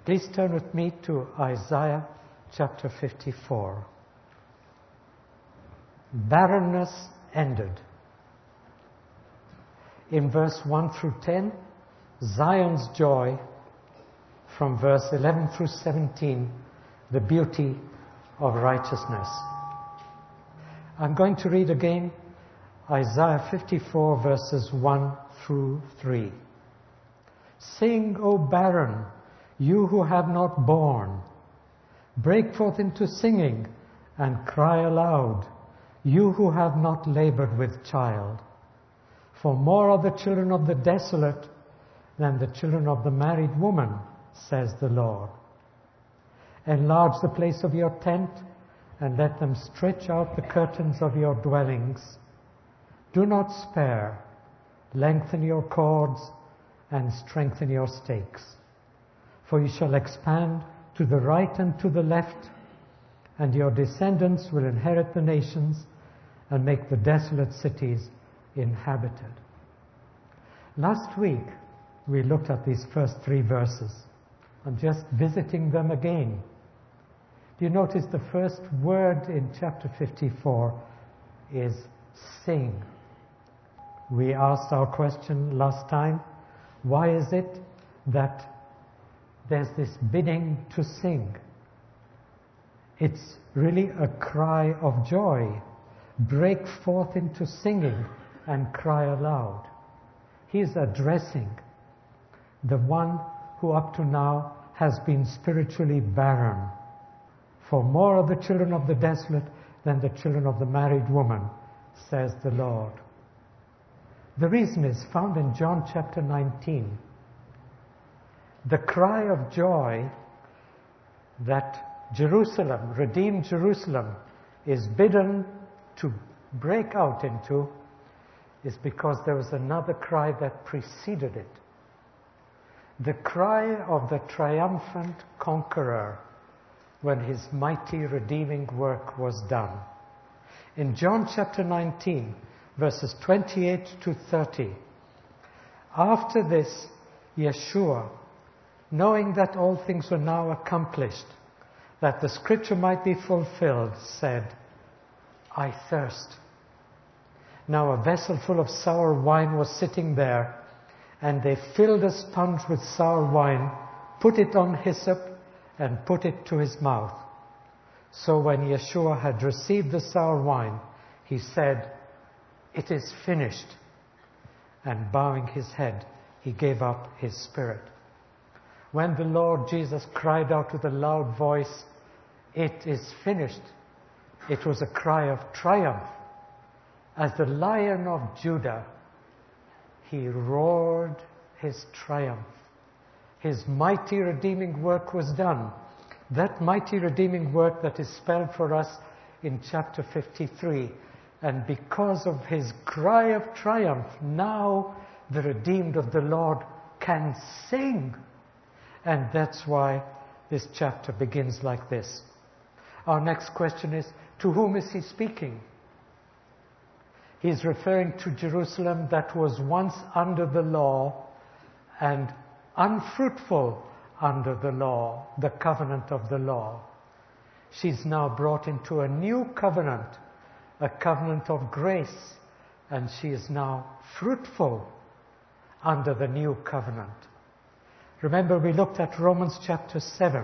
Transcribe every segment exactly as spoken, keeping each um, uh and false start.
Please turn with me to Isaiah chapter fifty-four. Barrenness ended. In verse one through ten, Zion's joy. From verse eleven through seventeen, the beauty of righteousness. I'm going to read again Isaiah fifty-four verses one through three. Sing, O barren, you who have not borne. Break forth into singing and cry aloud, you who have not labored with child. For more are the children of the desolate than the children of the married woman, says the Lord. Enlarge the place of your tent, and let them stretch out the curtains of your dwellings. Do not spare. Lengthen your cords and strengthen your stakes. For you shall expand to the right and to the left, and your descendants will inherit the nations and make the desolate cities inhabited. Last week, we looked at these first three verses. I'm just visiting them again. Do you notice the first word in chapter fifty-four is sing? We asked our question last time, why is it that there's this bidding to sing? It's really a cry of joy. Break forth into singing and cry aloud. He's addressing the one who up to now has been spiritually barren. For more are the children of the desolate than the children of the married woman, says the Lord. The reason is found in John chapter nineteen. The cry of joy that Jerusalem, redeemed Jerusalem, is bidden to break out into is because there was another cry that preceded it. The cry of the triumphant conqueror when his mighty redeeming work was done. In John chapter nineteen, verses twenty-eight to thirty, after this, Yeshua, knowing that all things were now accomplished, that the scripture might be fulfilled, said, I thirst. Now a vessel full of sour wine was sitting there, and they filled a sponge with sour wine, put it on hyssop, and put it to his mouth. So when Yeshua had received the sour wine, he said, it is finished. And bowing his head, he gave up his spirit. When the Lord Jesus cried out with a loud voice, it is finished, it was a cry of triumph. As the Lion of Judah, he roared his triumph. His mighty redeeming work was done. That mighty redeeming work that is spelled for us in chapter fifty-three. And because of his cry of triumph, now the redeemed of the Lord can sing. And that's why this chapter begins like this. Our next question is, to whom is he speaking? He's referring to Jerusalem that was once under the law and unfruitful under the law, the covenant of the law. She's now brought into a new covenant, a covenant of grace, and she is now fruitful under the new covenant. Remember, we looked at Romans chapter seven,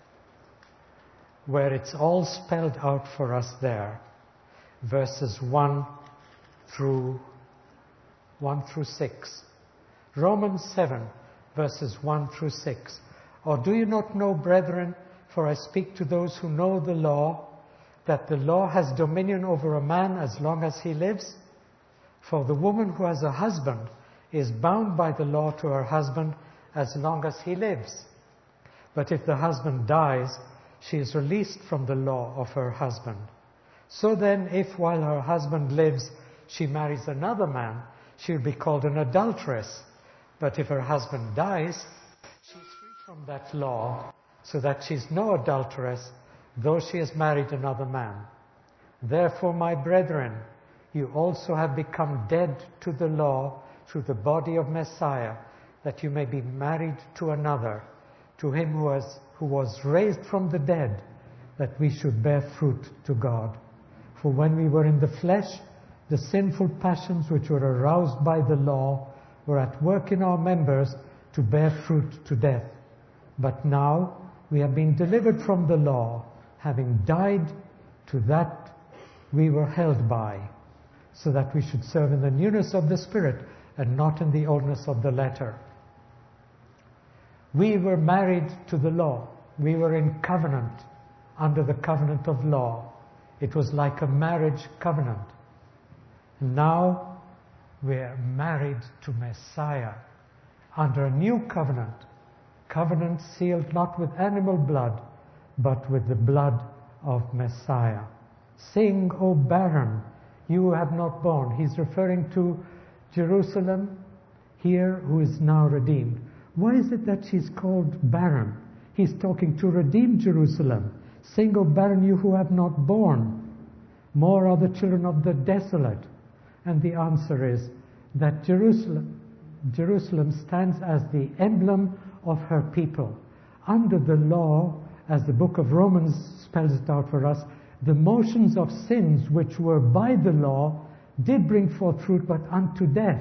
where it's all spelled out for us there, verses one through one through six. Romans seven, verses one through six. Or do you not know, brethren, for I speak to those who know the law, that the law has dominion over a man as long as he lives? For the woman who has a husband is bound by the law to her husband as long as he lives. But if the husband dies, she is released from the law of her husband. So then, if while her husband lives, she marries another man, she will be called an adulteress. But if her husband dies, she is free from that law, so that she is no adulteress, though she has married another man. Therefore, my brethren, you also have become dead to the law through the body of Messiah, that you may be married to another, to him who was, who was raised from the dead, that we should bear fruit to God. For when we were in the flesh, the sinful passions which were aroused by the law were at work in our members to bear fruit to death. But now we have been delivered from the law, having died to that we were held by, so that we should serve in the newness of the Spirit and not in the oldness of the letter. We were married to the law. We were in covenant, under the covenant of law. It was like a marriage covenant. Now we're married to Messiah under a new covenant, covenant sealed not with animal blood, but with the blood of Messiah. Sing, O barren, you who have not borne. He's referring to Jerusalem here, who is now redeemed. Why is it that she's called barren? He's talking to redeemed Jerusalem. Sing, O barren, you who have not borne. More are the children of the desolate. And the answer is that Jerusalem, Jerusalem stands as the emblem of her people. Under the law, as the book of Romans spells it out for us, the motions of sins which were by the law did bring forth fruit, but unto death.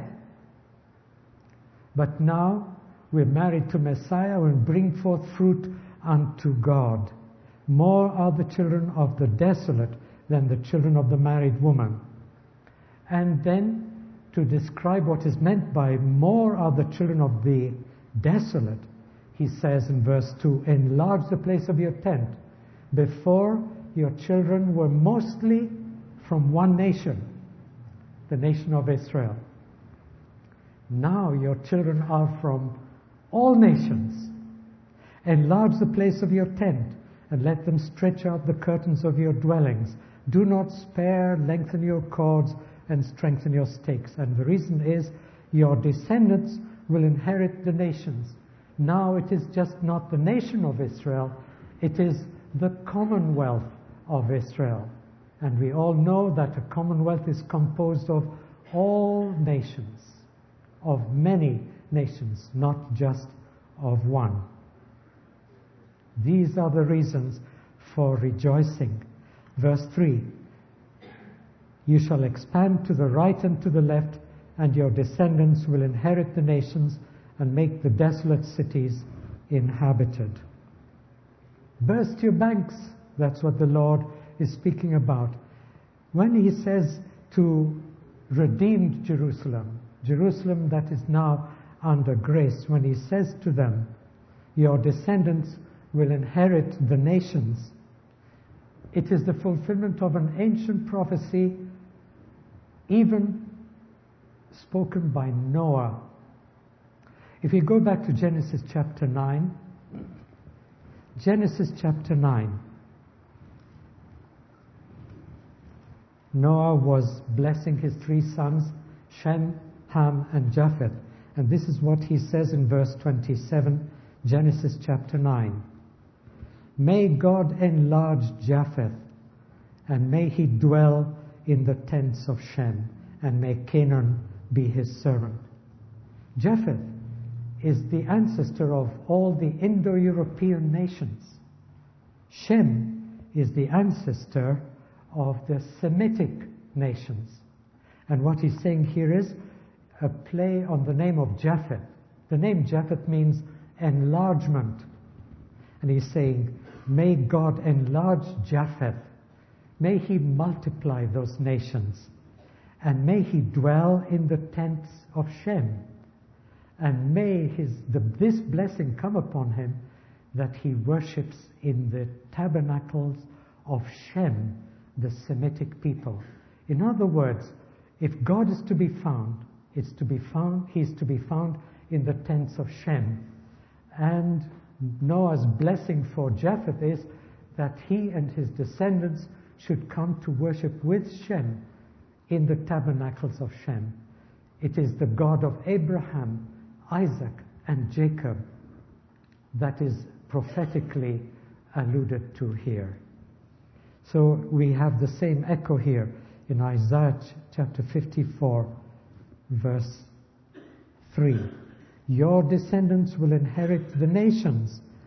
But now we're married to Messiah and bring forth fruit unto God. More are the children of the desolate than the children of the married woman. And then, to describe what is meant by more are the children of the desolate, he says in verse two, enlarge the place of your tent. Before, your children were mostly from one nation, the nation of Israel. Now your children are from all nations. Enlarge the place of your tent, and let them stretch out the curtains of your dwellings. Do not spare, lengthen your cords, and strengthen your stakes. And the reason is, your descendants will inherit the nations. Now it is just not the nation of Israel, it is the commonwealth of Israel. And we all know that a commonwealth is composed of all nations, of many nations, not just of one. These are the reasons for rejoicing. Verse three, you shall expand to the right and to the left, and your descendants will inherit the nations and make the desolate cities inhabited. Burst your banks, that's what the Lord is speaking about. When he says to redeemed Jerusalem, Jerusalem that is now under grace, when he says to them, your descendants will inherit the nations, it is the fulfillment of an ancient prophecy, even spoken by Noah. If you go back to Genesis chapter nine, Genesis chapter nine, Noah was blessing his three sons, Shem, Ham, and Japheth. And this is what he says in verse twenty-seven, Genesis chapter nine. May God enlarge Japheth, and may he dwell in the tents of Shem, and may Canaan be his servant. Japheth is the ancestor of all the Indo-European nations. Shem is the ancestor of the Semitic nations. And what he's saying here is a play on the name of Japheth. The name Japheth means enlargement. And he's saying, may God enlarge Japheth. May he multiply those nations. And may he dwell in the tents of Shem. And may his, the, this blessing come upon him, that he worships in the tabernacles of Shem, the Semitic people. In other words, if God is to be found, it's to be found, he's to be found in the tents of Shem. And Noah's blessing for Japheth is that he and his descendants should come to worship with Shem in the tabernacles of Shem. It is the God of Abraham, Isaac, and Jacob that is prophetically alluded to here. So we have the same echo here in Isaiah chapter fifty-four, verse three. Your descendants will inherit the nations,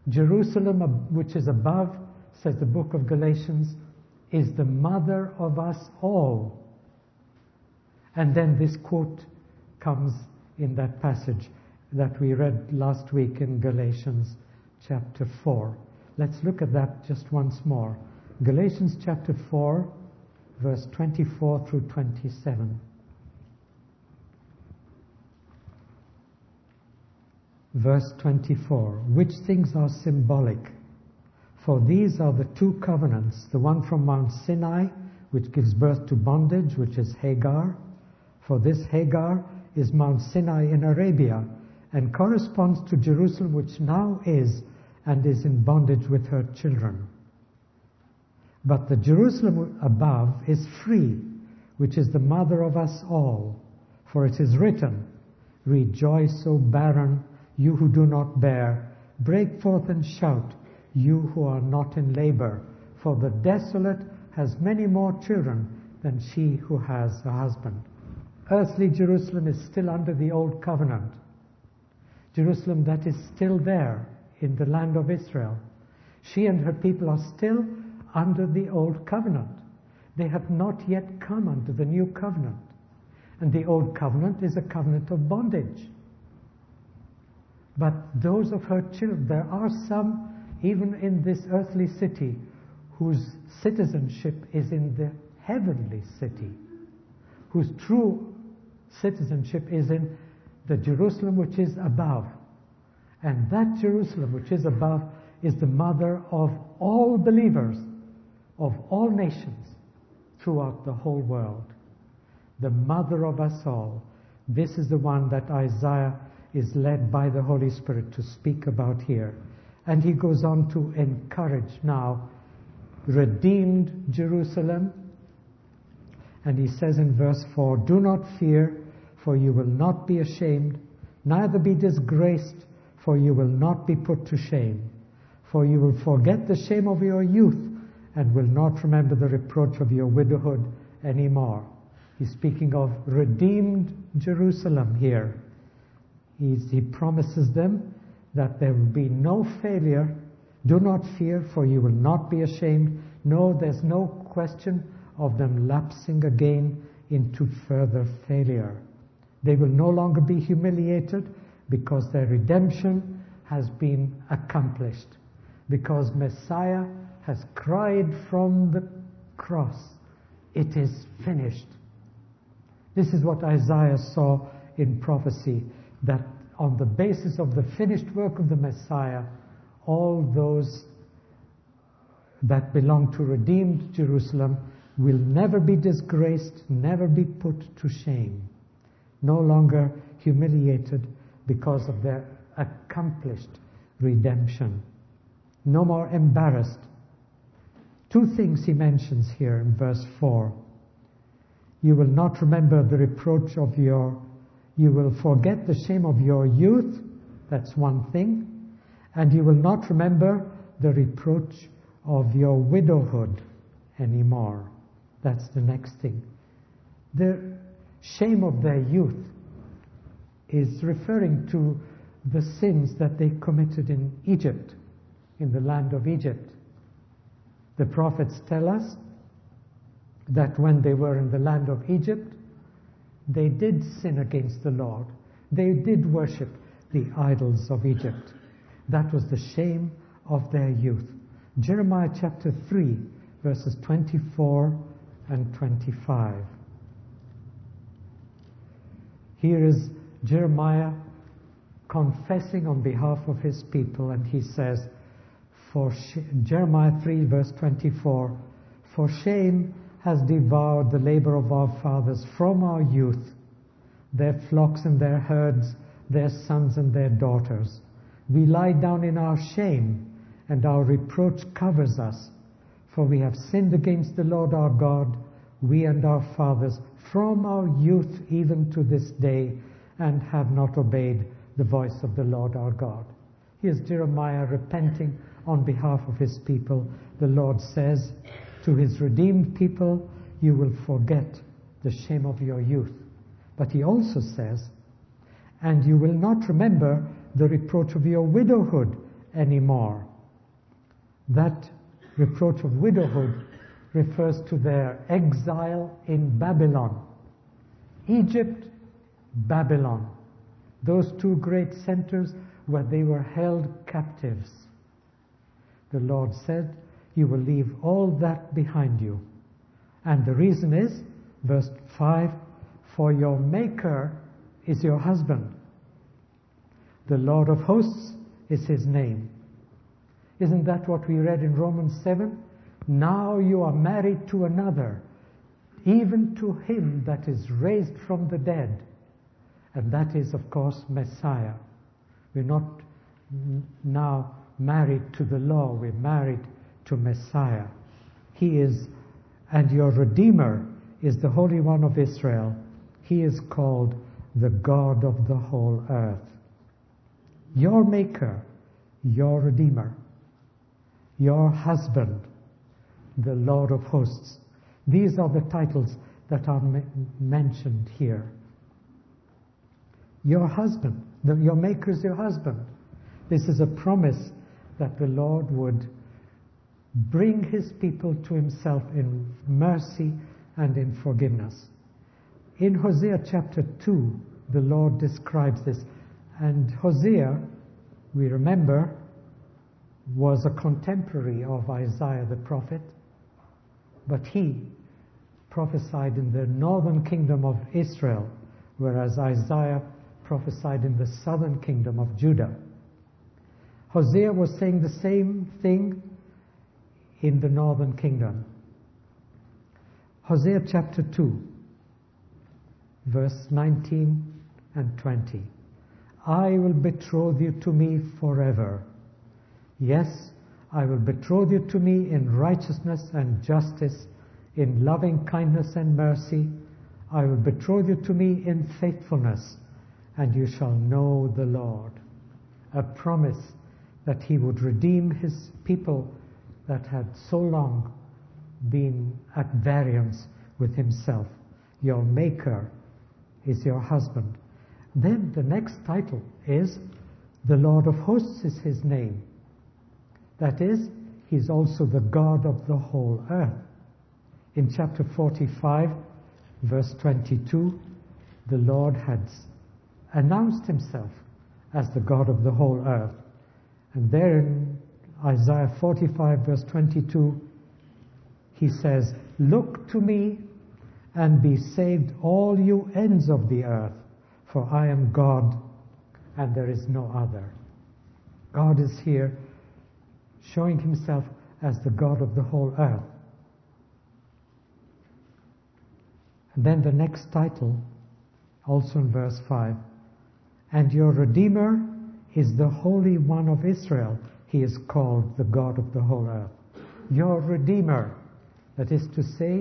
Jerusalem, which is above, says the book of Galatians, is the mother of us all. And then this quote comes in that passage that we read last week in Galatians chapter four. Let's look at that just once more. Galatians chapter four, verse twenty-four through twenty-seven. Verse twenty-four, which things are symbolic? For these are the two covenants, the one from Mount Sinai, which gives birth to bondage, which is Hagar. For this Hagar is Mount Sinai in Arabia, and corresponds to Jerusalem, which now is and is in bondage with her children. But the Jerusalem above is free, which is the mother of us all. For it is written, rejoice, O barren, you who do not bear. Break forth and shout, you who are not in labor. For the desolate has many more children than she who has a husband. Earthly Jerusalem is still under the old covenant. Jerusalem that is still there in the land of Israel. She and her people are still under the old covenant. They have not yet come under the new covenant. And the old covenant is a covenant of bondage. But those of her children, there are some, even in this earthly city, whose citizenship is in the heavenly city, whose true citizenship is in the Jerusalem which is above. And that Jerusalem which is above is the mother of all believers, of all nations, throughout the whole world. The mother of us all. This is the one that Isaiah is led by the Holy Spirit to speak about here. And he goes on to encourage now redeemed Jerusalem. And he says in verse four, do not fear, for you will not be ashamed, neither be disgraced, for you will not be put to shame. For you will forget the shame of your youth, and will not remember the reproach of your widowhood anymore. He's speaking of redeemed Jerusalem here. He's, he promises them that there will be no failure. Do not fear, for you will not be ashamed. No, there's no question of them lapsing again into further failure. They will no longer be humiliated because their redemption has been accomplished. Because Messiah has cried from the cross, it is finished. This is what Isaiah saw in prophecy, that on the basis of the finished work of the Messiah, all those that belong to redeemed Jerusalem will never be disgraced, never be put to shame, no longer humiliated because of their accomplished redemption, no more embarrassed. Two things he mentions here in verse four. You will not remember the reproach of your, you will forget the shame of your youth, that's one thing, and you will not remember the reproach of your widowhood anymore. That's the next thing. The shame of their youth is referring to the sins that they committed in Egypt, in the land of Egypt. The prophets tell us that when they were in the land of Egypt, they did sin against the Lord. They did worship the idols of Egypt. That was the shame of their youth. Jeremiah chapter three, verses twenty-four and twenty-five. Here is Jeremiah confessing on behalf of his people, and he says, for sh- Jeremiah three, verse twenty-four, for shame has devoured the labor of our fathers from our youth, their flocks and their herds, their sons and their daughters. We lie down in our shame, and our reproach covers us. For we have sinned against the Lord our God, we and our fathers, from our youth even to this day, and have not obeyed the voice of the Lord our God. Here's Jeremiah repenting on behalf of his people. The Lord says to his redeemed people, you will forget the shame of your youth. But he also says, and you will not remember the reproach of your widowhood anymore. That reproach of widowhood refers to their exile in Babylon. Egypt, Babylon. Those two great centers where they were held captives. The Lord said, you will leave all that behind you. And the reason is, verse five, for your Maker is your husband. The Lord of hosts is his name. Isn't that what we read in Romans seven? Now you are married to another, even to him that is raised from the dead. And that is, of course, Messiah. We're not now married to the law, we're married to Messiah. He is, and your Redeemer is the Holy One of Israel. He is called the God of the whole earth. Your Maker, your Redeemer, your husband, the Lord of hosts. These are the titles that are me- mentioned here. Your husband, the, your Maker is your husband. This is a promise that the Lord would bring his people to himself in mercy and in forgiveness. In Hosea chapter two, the Lord describes this. And Hosea, we remember, was a contemporary of Isaiah the prophet, but he prophesied in the northern kingdom of Israel, whereas Isaiah prophesied in the southern kingdom of Judah. Hosea was saying the same thing in the northern kingdom. Hosea chapter two, verse nineteen and twenty. I will betroth you to me forever. Yes, I will betroth you to me in righteousness and justice, in loving kindness and mercy. I will betroth you to me in faithfulness, and you shall know the Lord. A promise that he would redeem his people that had so long been at variance with himself. Your Maker is your husband. Then the next title is, the Lord of hosts is his name. That is, he's also the God of the whole earth. In chapter forty-five, verse twenty-two, the Lord had announced himself as the God of the whole earth. And there in Isaiah forty-five, verse twenty-two, he says, look to me and be saved, all you ends of the earth, for I am God and there is no other. God is here showing himself as the God of the whole earth. And then the next title, also in verse five, and your Redeemer is the Holy One of Israel. He is called the God of the whole earth. Your Redeemer, that is to say,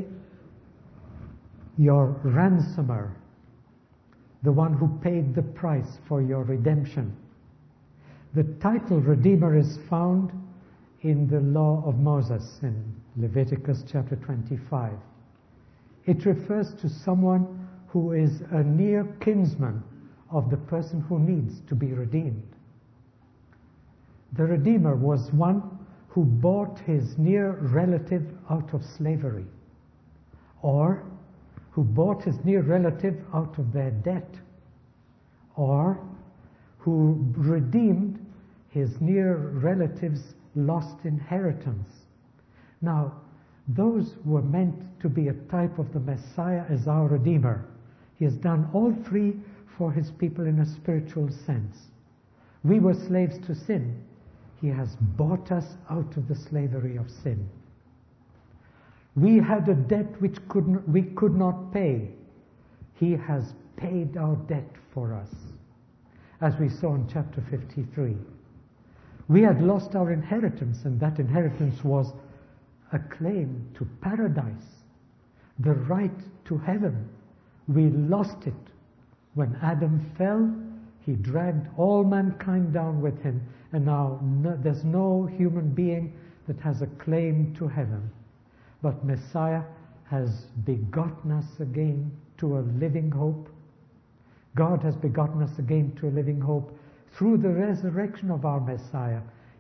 your ransomer, the one who paid the price for your redemption. The title Redeemer is found in the law of Moses in Leviticus chapter twenty-five. It refers to someone who is a near kinsman of the person who needs to be redeemed. The Redeemer was one who bought his near relative out of slavery, or who bought his near relative out of their debt, or who redeemed his near relative's lost inheritance. Now, those were meant to be a type of the Messiah as our Redeemer. He has done all three for his people in a spiritual sense. We were slaves to sin. He has bought us out of the slavery of sin. We had a debt which could we could not pay. He has paid our debt for us, as we saw in chapter fifty-three. We had lost our inheritance, and that inheritance was a claim to paradise, the right to heaven. We lost it. When Adam fell, he dragged all mankind down with him, and now no, there's no human being that has a claim to heaven. But Messiah has begotten us again to a living hope. God has begotten us again to a living hope through the resurrection of our Messiah.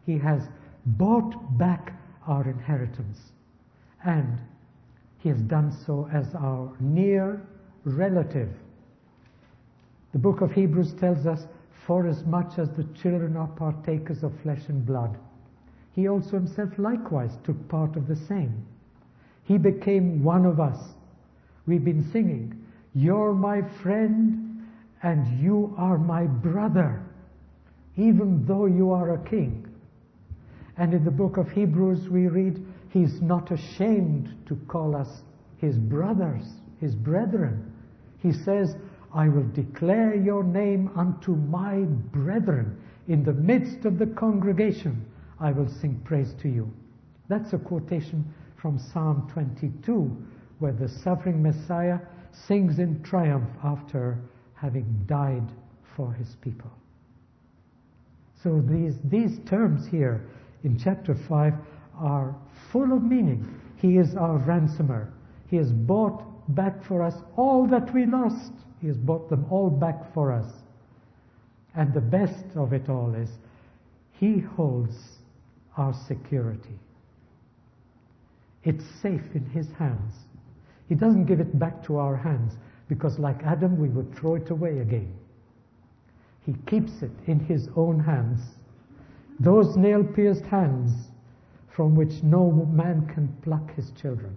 He has bought back our inheritance, and He has done so as our near relative. The book of Hebrews tells us, for as much as the children are partakers of flesh and blood, He also Himself likewise took part of the same. He became one of us. We've been singing, you're my friend and you are my brother, even though you are a king. And in the book of Hebrews we read, He's not ashamed to call us His brothers, His brethren. He says, I will declare your name unto my brethren. In the midst of the congregation, I will sing praise to you. That's a quotation from Psalm twenty-two, where the suffering Messiah sings in triumph after having died for His people. So these, these terms here in chapter five are full of meaning. He is our ransomer. He has bought back for us all that we lost. He has bought them all back for us. And the best of it all is, He holds our security. It's safe in His hands. He doesn't give it back to our hands, because like Adam, we would throw it away again. He keeps it in His own hands. Those nail-pierced hands from which no man can pluck his children,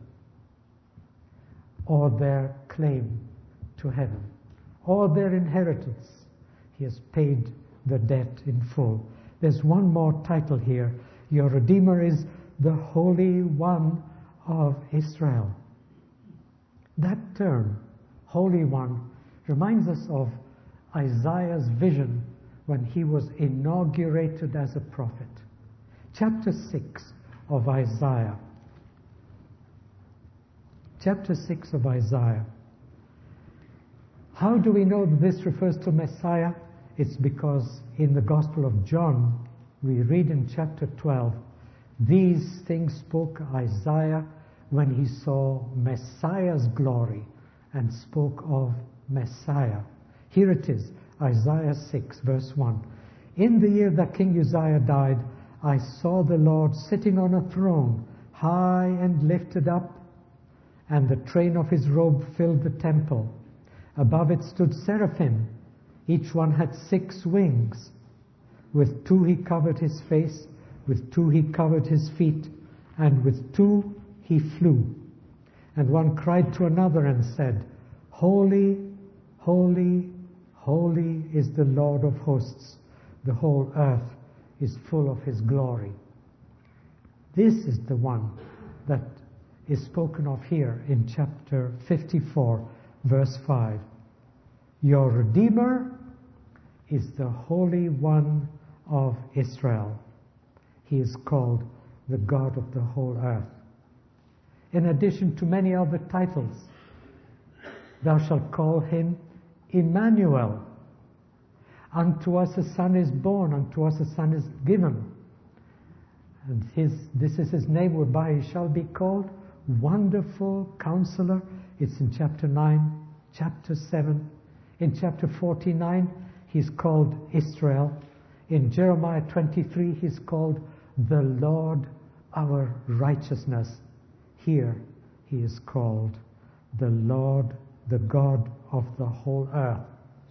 or their claim to heaven, or their inheritance. He has paid the debt in full. There's one more title here. Your Redeemer is the Holy One of Israel. That term, Holy One, reminds us of Isaiah's vision when he was inaugurated as a prophet. Chapter six of Isaiah. Chapter six of Isaiah. How do we know that this refers to Messiah? It's because in the Gospel of John, we read in chapter twelve, these things spoke Isaiah when he saw Messiah's glory and spoke of Messiah. Here it is, Isaiah six, verse one. In the year that King Uzziah died, I saw the Lord sitting on a throne, high and lifted up, and the train of His robe filled the temple. Above it stood seraphim. Each one had six wings. With two He covered His face, with two He covered His feet, and with two He flew. And one cried to another and said, Holy, holy, holy is the Lord of hosts. The whole earth is full of His glory. This is the one that is spoken of here in chapter fifty-four, verse five. Your Redeemer is the Holy One of Israel. He is called the God of the whole earth. In addition to many other titles, thou shalt call Him Emmanuel. Unto us a son is born, unto us a son is given. And his, this is His name whereby He shall be called Wonderful Counselor. It's in chapter nine, chapter seven. In chapter forty-nine, He's called Israel. In Jeremiah twenty-three, He's called the Lord our righteousness. Here, He is called the Lord, the God of the whole earth.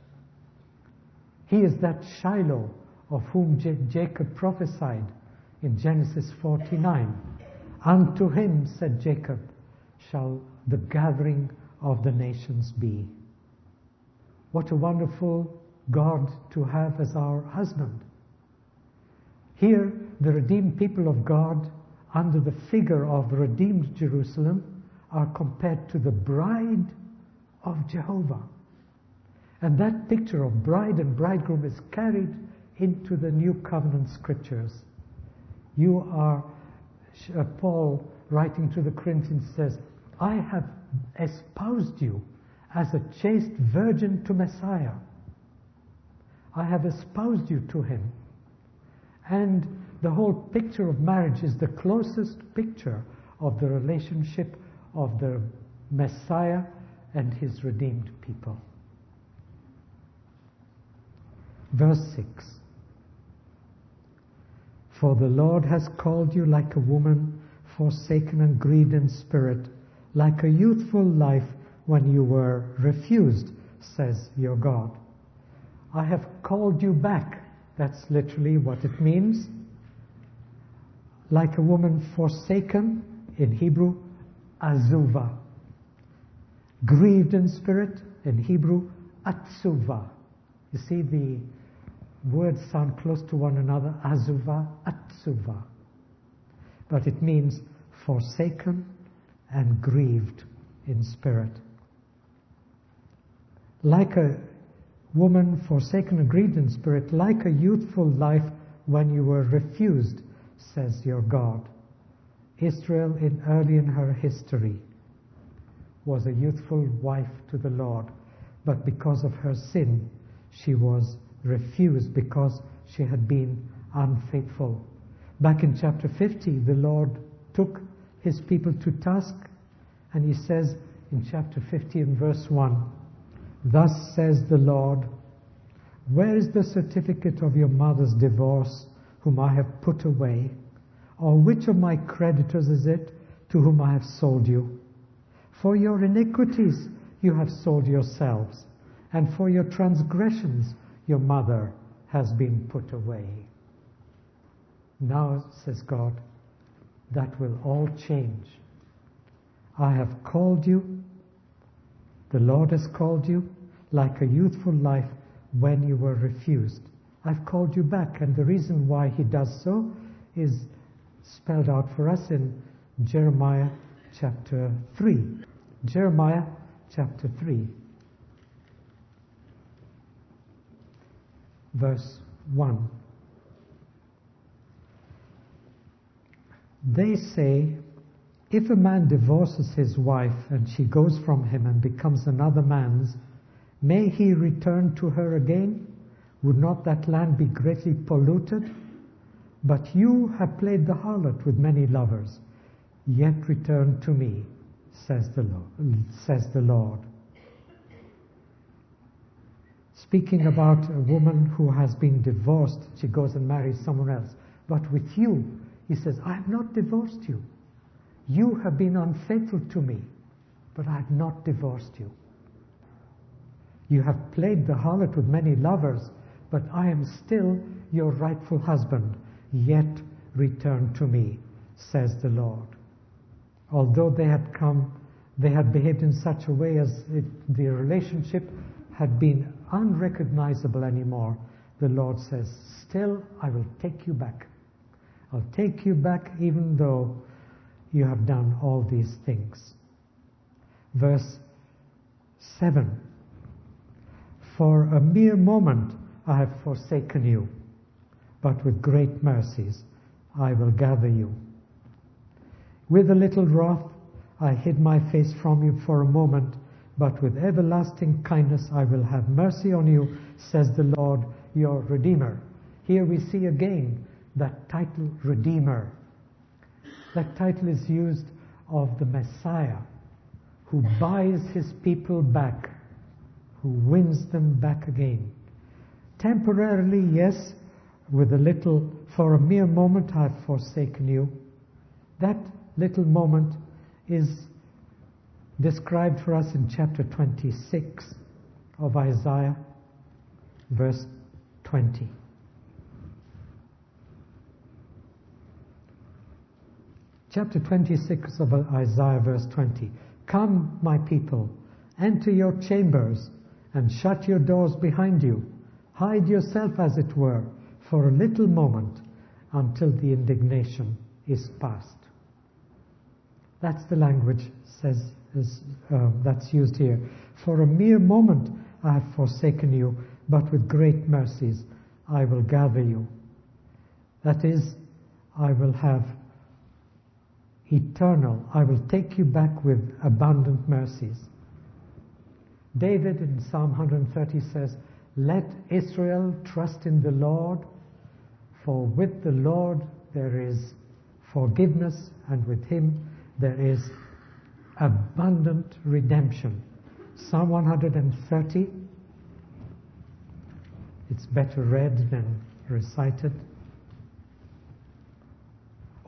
He is that Shiloh of whom J- Jacob prophesied in Genesis forty-nine. Unto him, said Jacob, shall the gathering of the nations be. What a wonderful God to have as our husband. Here, the redeemed people of God, under the figure of redeemed Jerusalem, are compared to the bride of Jehovah. And that picture of bride and bridegroom is carried into the New Covenant scriptures. You are, uh, Paul writing to the Corinthians says, I have espoused you as a chaste virgin to Messiah. I have espoused you to Him. And the whole picture of marriage is the closest picture of the relationship of the Messiah and His redeemed people. Verse six. For the Lord has called you like a woman forsaken and grieved in spirit, like a youthful life when you were refused, says your God. I have called you back. That's literally what it means. Like a woman forsaken, in Hebrew, azuva. Grieved in spirit, in Hebrew, atsuva. You see, the words sound close to one another, azuva, atsuva. But it means forsaken and grieved in spirit. Like a woman forsaken and grieved in spirit, like a youthful life when you were refused, says your God. Israel, in early in her history, was a youthful wife to the Lord, but because of her sin, she was refused because she had been unfaithful. Back in chapter fifty, the Lord took his people to task, and he says in chapter fifty and verse one, thus says the Lord, where is the certificate of your mother's divorce, whom I have put away? Or which of my creditors is it to whom I have sold you? For your iniquities you have sold yourselves, and for your transgressions your mother has been put away. Now, says God, that will all change. I have called you, the Lord has called you, like a youthful life when you were refused. I've called you back, and the reason why he does so is spelled out for us in Jeremiah chapter three. Jeremiah chapter three, verse one. They say, if a man divorces his wife and she goes from him and becomes another man's, may he return to her again? Would not that land be greatly polluted? But you have played the harlot with many lovers, yet return to me, says the Lord. Says the Lord. Speaking about a woman who has been divorced, she goes and marries someone else. But with you, he says, I have not divorced you. You have been unfaithful to me, but I have not divorced you. You have played the harlot with many lovers, but I am still your rightful husband. Yet return to me, says the Lord. Although they had come, they had behaved in such a way as if the relationship had been unrecognizable anymore, the Lord says, still I will take you back. I'll take you back even though you have done all these things. Verse seven. For a mere moment I have forsaken you, but with great mercies I will gather you. With a little wrath I hid my face from you for a moment, but with everlasting kindness I will have mercy on you, says the Lord your Redeemer. Here we see again that title, Redeemer. That title is used of the Messiah, who buys his people back, who wins them back again. Temporarily, yes, with a little, for a mere moment I have forsaken you. That little moment is described for us in chapter twenty-six of Isaiah, verse twenty. Chapter twenty-six of Isaiah, verse twenty. Come, my people, enter your chambers and shut your doors behind you. Hide yourself, as it were, for a little moment until the indignation is past. That's the language says is, um, that's used here. For a mere moment I have forsaken you, but with great mercies I will gather you. That is, I will have eternal, I will take you back with abundant mercies. David in Psalm one thirty says, let Israel trust in the Lord, for with the Lord there is forgiveness, and with him there is abundant redemption. Psalm one thirty, it's better read than recited.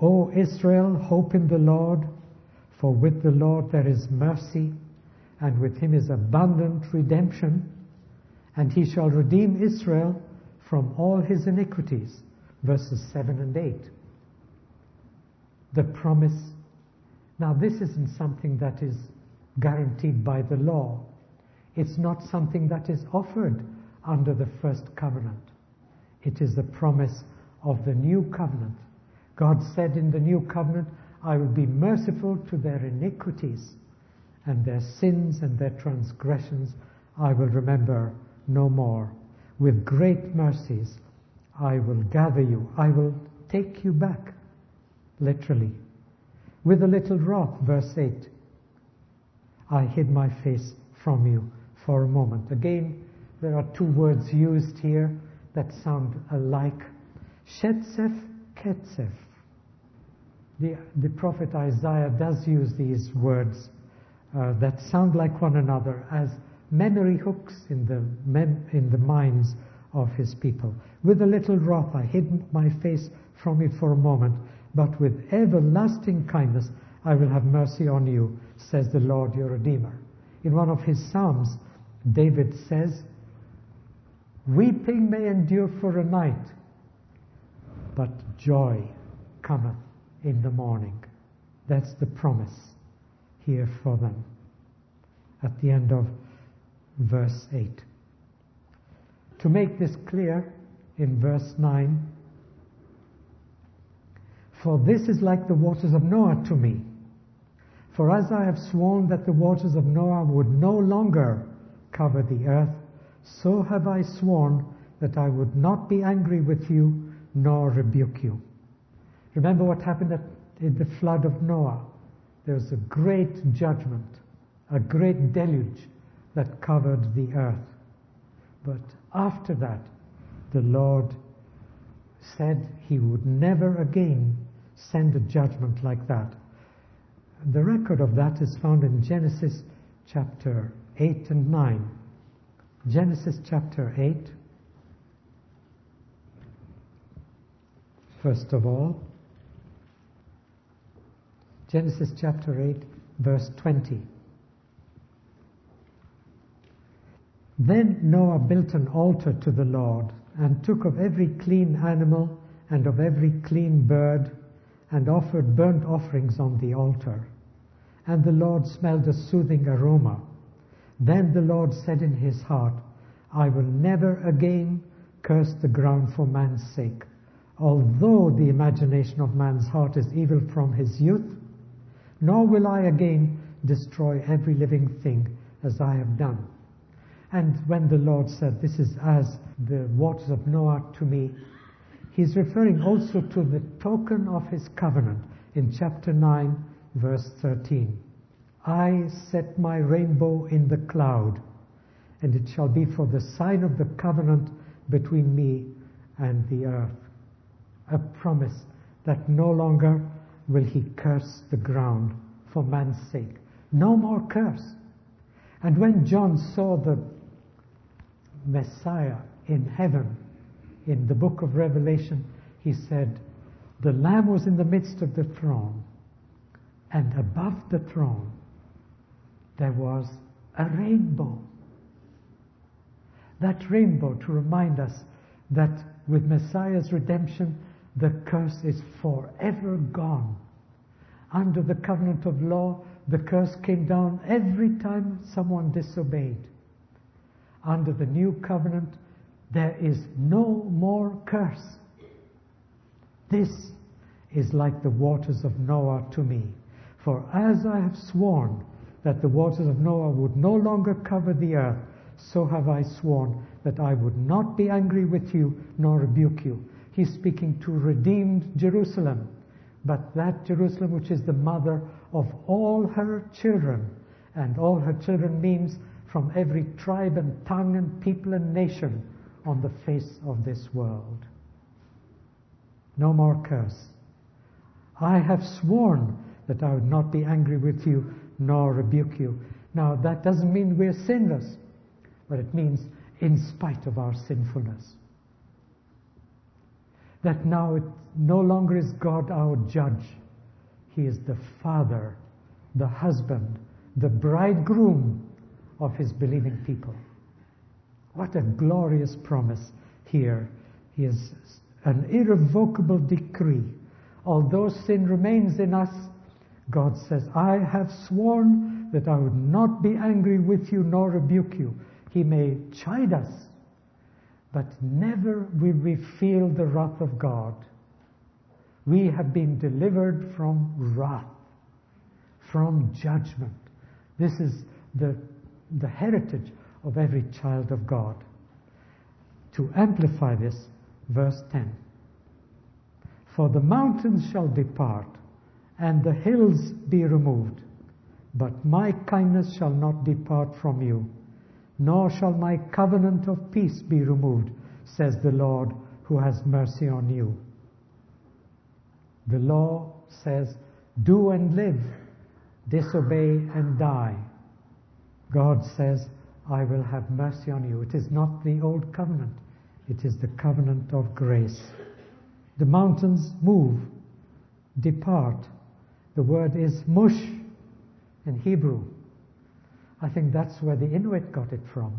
O Israel, hope in the Lord, for with the Lord there is mercy, and with him is abundant redemption, and he shall redeem Israel from all his iniquities. Verses seven and eight. The promise. Now this isn't something that is guaranteed by the law. It's not something that is offered under the first covenant. It is the promise of the new covenant. God said in the new covenant, I will be merciful to their iniquities, and their sins and their transgressions I will remember no more. With great mercies I will gather you. I will take you back, literally. With a little wrath, verse eight. I hid my face from you for a moment. Again, there are two words used here that sound alike. Shetzef, Ketzef. The, the prophet Isaiah does use these words uh, that sound like one another as memory hooks in the, mem- in the minds of his people. With a little wrath I hid my face from you for a moment, but with everlasting kindness I will have mercy on you, says the Lord your Redeemer. In one of his Psalms, David says, weeping may endure for a night, but joy cometh in the morning. That's the promise here for them at the end of verse eight. To make this clear, in verse nine, for this is like the waters of Noah to me. For as I have sworn that the waters of Noah would no longer cover the earth, so have I sworn that I would not be angry with you nor rebuke you. Remember what happened at, in the flood of Noah. There was a great judgment, a great deluge that covered the earth. But after that, the Lord said he would never again send a judgment like that. The record of that is found in Genesis chapter eight and nine. Genesis chapter eight. First of all, Genesis chapter eight, verse twenty. Then Noah built an altar to the Lord, and took of every clean animal and of every clean bird, and offered burnt offerings on the altar. And the Lord smelled a soothing aroma. Then the Lord said in his heart, I will never again curse the ground for man's sake, although the imagination of man's heart is evil from his youth, nor will I again destroy every living thing as I have done. And when the Lord said, this is as the waters of Noah to me, he's referring also to the token of his covenant in chapter nine, verse thirteen. I set my rainbow in the cloud, and it shall be for the sign of the covenant between me and the earth. A promise that no longer will he curse the ground for man's sake. No more curse. And when John saw the Messiah in heaven, in the book of Revelation, he said, the Lamb was in the midst of the throne, and above the throne there was a rainbow. That rainbow to remind us that with Messiah's redemption, the curse is forever gone. Under the covenant of law, the curse came down every time someone disobeyed. Under the new covenant, there is no more curse. This is like the waters of Noah to me. For as I have sworn that the waters of Noah would no longer cover the earth, so have I sworn that I would not be angry with you nor rebuke you. He's speaking to redeemed Jerusalem, but that Jerusalem which is the mother of all her children. And all her children means from every tribe and tongue and people and nation on the face of this world. No more curse. I have sworn that I would not be angry with you nor rebuke you. Now that doesn't mean we're sinless, but it means in spite of our sinfulness. that now it no longer is God our judge. He is the Father, the husband, the bridegroom of His believing people. What a glorious promise here. He is an irrevocable decree. Although sin remains in us, God says, I have sworn that I would not be angry with you nor rebuke you. He may chide us, but never will we feel the wrath of God. We have been delivered from wrath, from judgment. This is the, the heritage of every child of God. To amplify this, verse ten. For the mountains shall depart, and the hills be removed, but my kindness shall not depart from you, nor shall my covenant of peace be removed, says the Lord, who has mercy on you. The law says, do and live, disobey and die. God says, I will have mercy on you. It is not the old covenant. It is the covenant of grace. The mountains move, depart. The word is mush in Hebrew. I think that's where the Inuit got it from.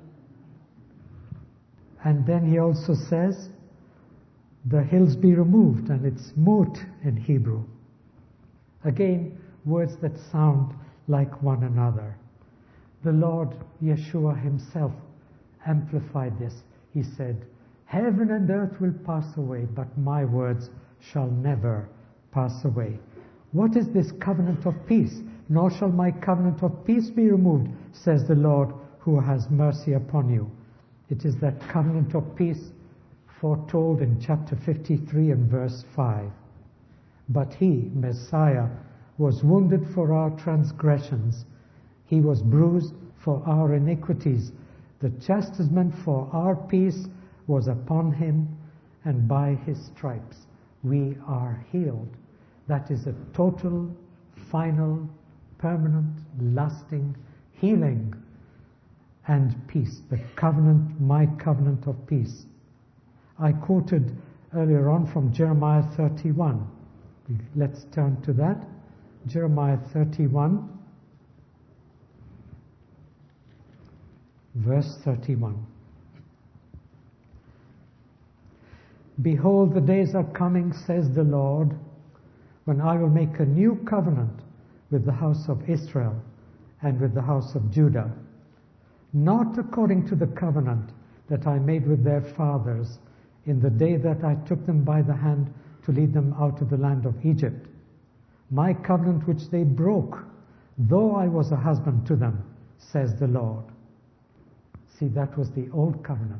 And then he also says, the hills be removed, and it's mut in Hebrew. Again, words that sound like one another. The Lord Yeshua Himself amplified this. He said, heaven and earth will pass away, but my words shall never pass away. What is this covenant of peace? Nor shall my covenant of peace be removed, says the Lord, who has mercy upon you. It is that covenant of peace foretold in chapter fifty-three and verse five. But He, Messiah, was wounded for our transgressions. He was bruised for our iniquities. The chastisement for our peace was upon Him, and by His stripes we are healed. That is a total, final, permanent, lasting healing and peace. The covenant, my covenant of peace. I quoted earlier on from Jeremiah thirty-one. Let's turn to that. Jeremiah thirty-one, verse thirty-one. Behold, the days are coming, says the Lord, when I will make a new covenant with the house of Israel and with the house of Judah, not according to the covenant that I made with their fathers in the day that I took them by the hand to lead them out of the land of Egypt, my covenant which they broke, though I was a husband to them, says the Lord. See, that was the old covenant.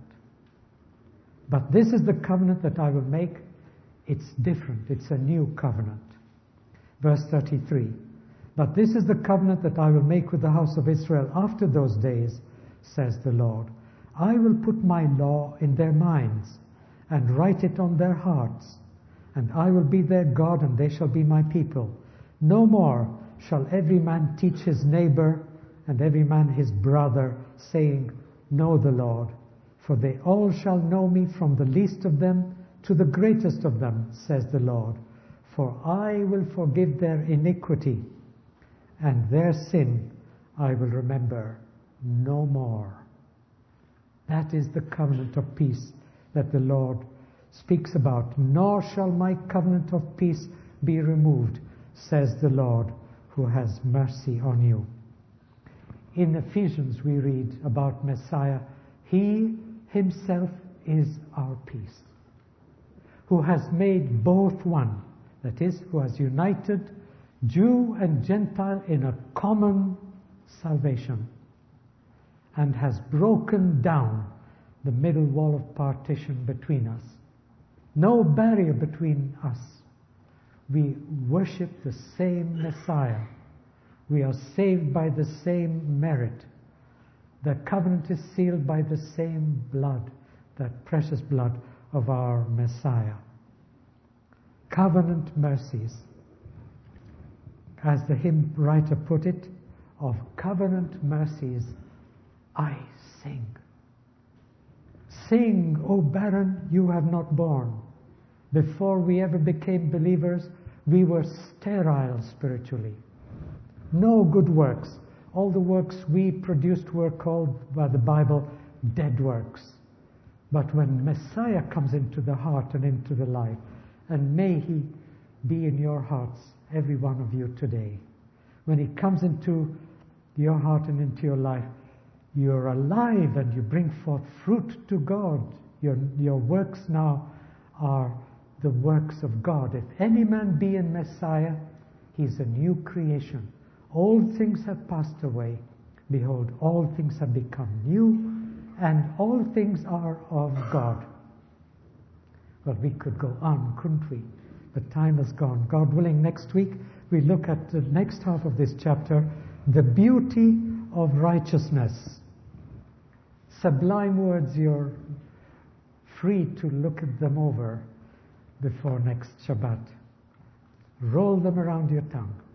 But this is the covenant that I will make. It's different. It's a new covenant. Verse thirty-three. But this is the covenant that I will make with the house of Israel after those days, says the Lord. I will put my law in their minds and write it on their hearts, and I will be their God, and they shall be my people. No more shall every man teach his neighbor and every man his brother, saying, know the Lord, for they all shall know me, from the least of them to the greatest of them, says the Lord. For I will forgive their iniquity, and their sin I will remember no more. That is the covenant of peace that the Lord speaks about. Nor shall my covenant of peace be removed, says the Lord, who has mercy on you. In Ephesians we read about Messiah. He Himself is our peace, who has made both one, that is, who has united Jew and Gentile in a common salvation, and has broken down the middle wall of partition between us. No barrier between us. We worship the same Messiah. We are saved by the same merit. The covenant is sealed by the same blood, that precious blood of our Messiah. Covenant mercies. As the hymn writer put it, of covenant mercies I sing. Sing, O barren, you have not borne. Before we ever became believers, we were sterile spiritually. No good works. All the works we produced were called by the Bible dead works. But when Messiah comes into the heart and into the life, and may He be in your hearts, every one of you today. When He comes into your heart and into your life, you're alive and you bring forth fruit to God. Your, your works now are the works of God. If any man be in Messiah, he's a new creation. Old things have passed away. Behold, all things have become new, and all things are of God. Well, we could go on, couldn't we? The time has gone. God willing, next week we look at the next half of this chapter, the beauty of righteousness. Sublime words, you're free to look at them over before next Shabbat. Roll them around your tongue.